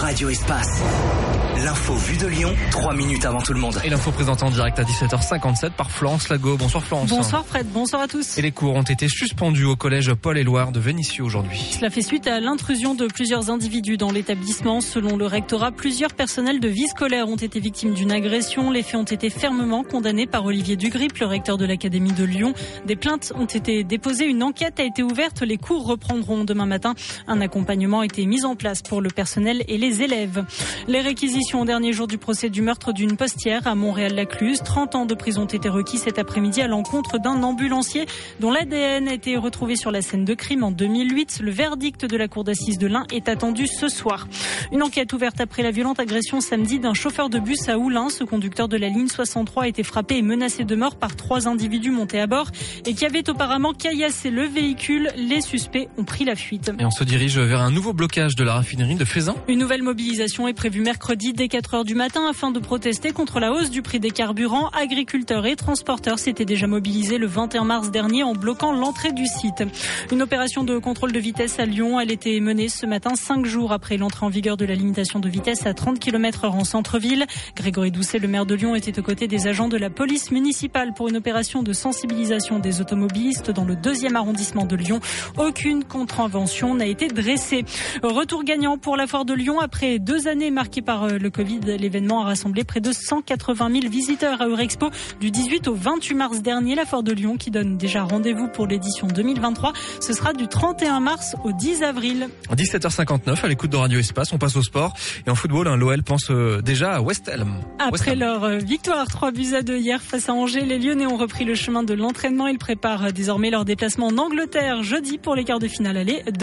Radio Espace. L'info vue de Lyon, 3 minutes avant tout le monde. Et l'info présentée en direct à 17h57 par Florence Lago. Bonsoir Florence. Bonsoir Fred, bonsoir à tous. Et les cours ont été suspendus au collège Paul-Éluard de Vénissieux aujourd'hui. Cela fait suite à l'intrusion de plusieurs individus dans l'établissement. Selon le rectorat, plusieurs personnels de vie scolaire ont été victimes d'une agression. Les faits ont été fermement condamnés par Olivier Dugrip, le recteur de l'Académie de Lyon. Des plaintes ont été déposées, une enquête a été ouverte. Les cours reprendront demain matin. Un accompagnement a été mis en place pour le personnel et les élèves. Les réquisitions au dernier jour du procès du meurtre d'une postière à Montréal-Lacluse. 30 ans de prison ont été requis cet après-midi à l'encontre d'un ambulancier dont l'ADN a été retrouvé sur la scène de crime en 2008. Le verdict de la cour d'assises de l'Ain est attendu ce soir. Une enquête ouverte après la violente agression samedi d'un chauffeur de bus à Oullins. Ce conducteur de la ligne 63 a été frappé et menacé de mort par 3 individus montés à bord et qui avaient auparavant caillassé le véhicule. Les suspects ont pris la fuite. Et on se dirige vers un nouveau blocage de la raffinerie de Feyzin. Une nouvelle mobilisation est prévue mercredi dès 4h du matin afin de protester contre la hausse du prix des carburants. Agriculteurs et transporteurs s'étaient déjà mobilisés le 21 mars dernier en bloquant l'entrée du site. Une opération de contrôle de vitesse à Lyon, elle était menée ce matin 5 jours après l'entrée en vigueur de la limitation de vitesse à 30 km/h en centre-ville. Grégory Doucet, le maire de Lyon, était aux côtés des agents de la police municipale pour une opération de sensibilisation des automobilistes dans le 2e arrondissement de Lyon. Aucune contravention n'a été dressée. Retour gagnant pour la foire de Lyon après 2 années marquées par le Covid. L'événement a rassemblé près de 180 000 visiteurs à Eurexpo du 18 au 28 mars dernier. La foire de Lyon qui donne déjà rendez-vous pour l'édition 2023. Ce sera du 31 mars au 10 avril. 17h59 à l'écoute de Radio Espace. On passe au sport. Et en football, l'OL pense déjà à West Ham. Après leur victoire 3-2 hier face à Angers, les Lyonnais ont repris le chemin de l'entraînement. Ils préparent désormais leur déplacement en Angleterre jeudi pour les quarts de finale aller.